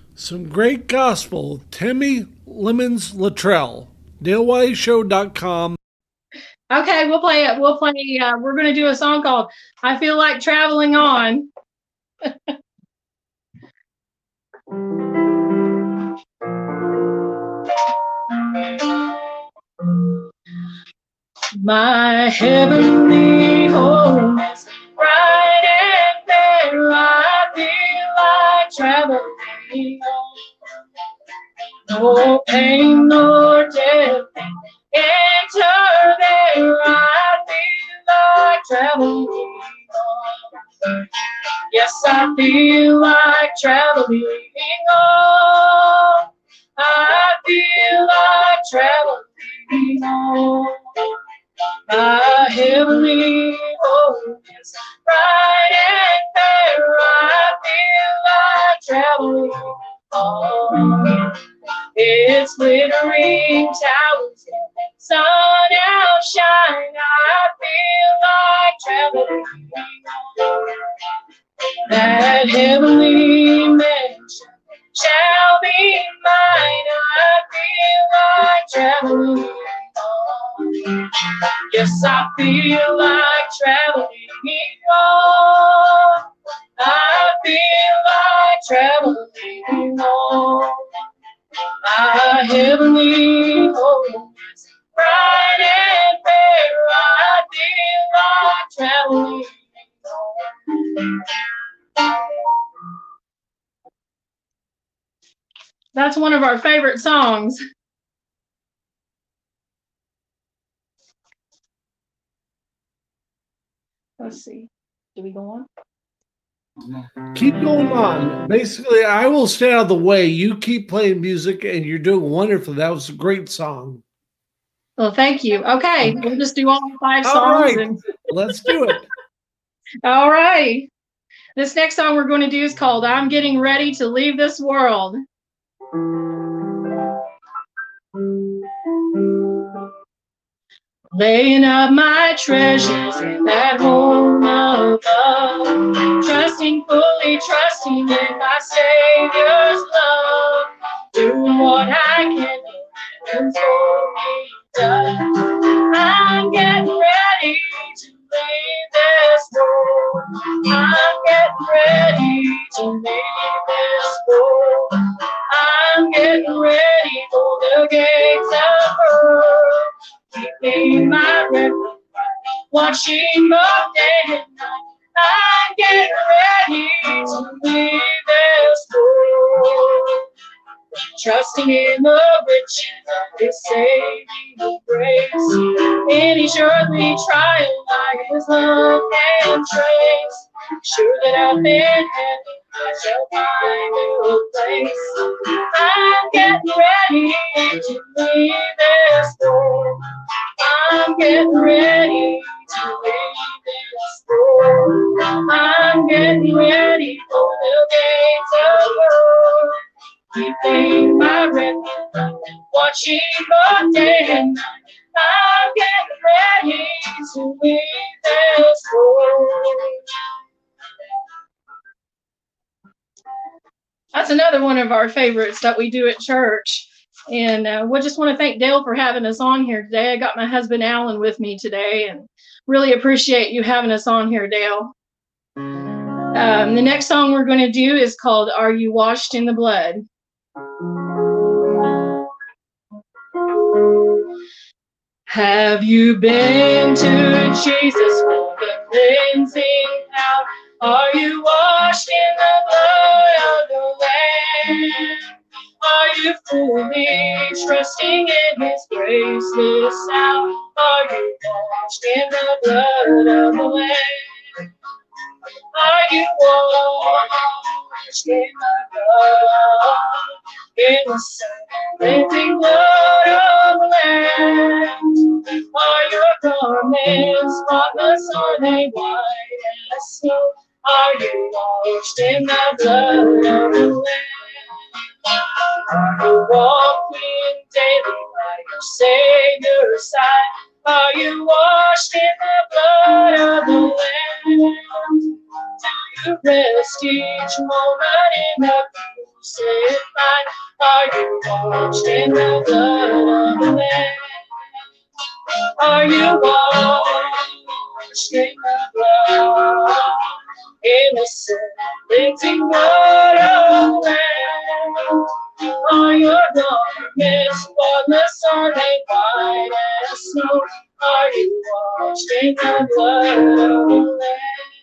Some great gospel. Tammy Lemons Luttrell. DaleWileyShow.com. Okay, we'll play it. We'll play. We're going to do a song called "I Feel Like Traveling On." My heavenly home is bright and fair. I feel like traveling on. No pain nor death can enter there. I feel like traveling on. Yes, I feel like traveling on. I feel like traveling on. My heavenly home is bright and fair. I feel like traveling on. Its glittering towers and sun outshine. I feel like traveling on. That heavenly mansion shall be mine. I feel like traveling on. Yes, I feel like traveling on. I feel like traveling on. My heavenly home is bright and fair. I feel like traveling on. That's one of our favorite songs. Let's see. Do we go on? Keep going on. Basically, I will stay out of the way. You keep playing music, and you're doing wonderful. That was a great song. Well, thank you. Okay, we'll just do all 5 songs. All right, let's do it. All right. This next song we're going to do is called "I'm Getting Ready to Leave This World." Laying up my treasures in that home above, fully trusting in my Savior's love, doing what I can do and for me done. I'm getting ready to leave this world. I'm getting ready to leave this world. I'm getting ready for the gates of earth. Keeping my record right, watching up day and night. I'm getting ready to leave this world. Trusting in the riches of His saving grace. Any earthly trial by His love can trace. Sure that out in heaven I shall find a place. I'm getting ready to leave this world. I'm getting ready to leave this world. I'm getting ready for the gates of earth. Keeping my record, watching both day and night. I'm getting ready to leave this world. That's another one of our favorites that we do at church. And we just want to thank Dale for having us on here today. I got my husband Alan with me today, and really appreciate you having us on here, Dale. The next song we're going to do is called "Are You Washed in the Blood?" Have you been to Jesus for the cleansing power? Are you washed in the blood of the Lamb? Are you fully trusting in His grace this hour? Are you washed in the blood of the Lamb? Are you washed in the blood, in the cleansing blood of the Lamb? Are your garments spotless? Are they white as snow? Are you washed in the blood of the Lamb? Are you walking daily by your Savior's side? Are you washed in the blood of the Lamb? Do you rest each moment in the crucified Are you washed in the blood of the Lamb? Are you washed in the blood, innocent, cleansing blood of the Lamb? Are your garments spotless? Are they white as snow? Are you washed in the blood of the Lamb?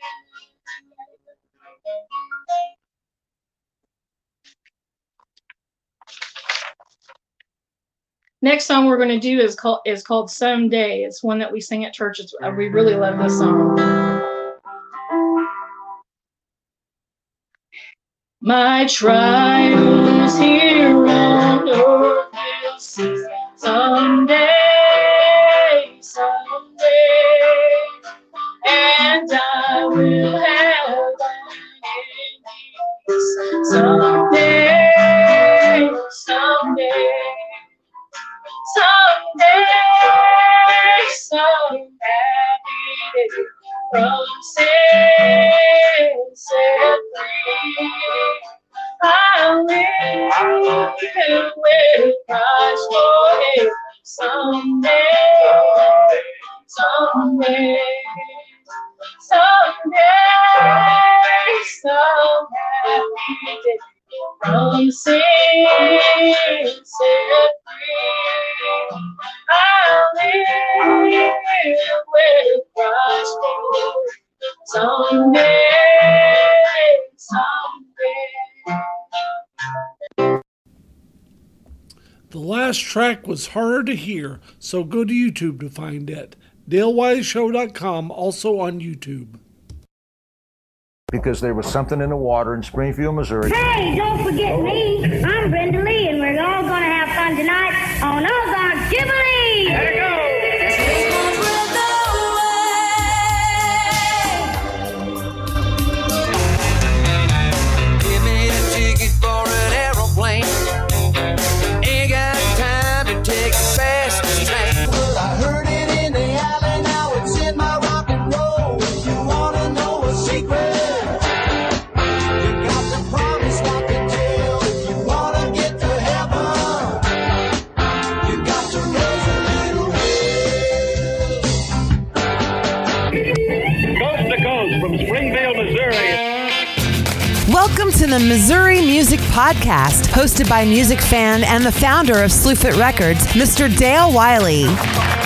Next song we're going to do is called Someday. It's one that we sing at church. We really love this song. My trials here on earth will cease someday, and I will have an ending someday. Some happy day from sin set free. I live with Christ forever. Someday, some happy day from sin set free. I live with Christ someday. The last track was harder to hear, so go to YouTube to find it. DaleWileyShow.com, also on YouTube. Because there was something in the water in Springfield, Missouri. Hey, don't forget me. I'm Brenda Lee, and we're all going to have fun tonight on Ozark Jubilee. There you go. Give me a ticket for an aeroplane. Ain't got time to take the fastest train. Well, I heard it in the alley, now it's in my rock and roll. If you want to know a secret, Welcome to the Missouri Music Podcast, hosted by music fan and the founder of Slewfoot Records, Mr. Dale Wiley.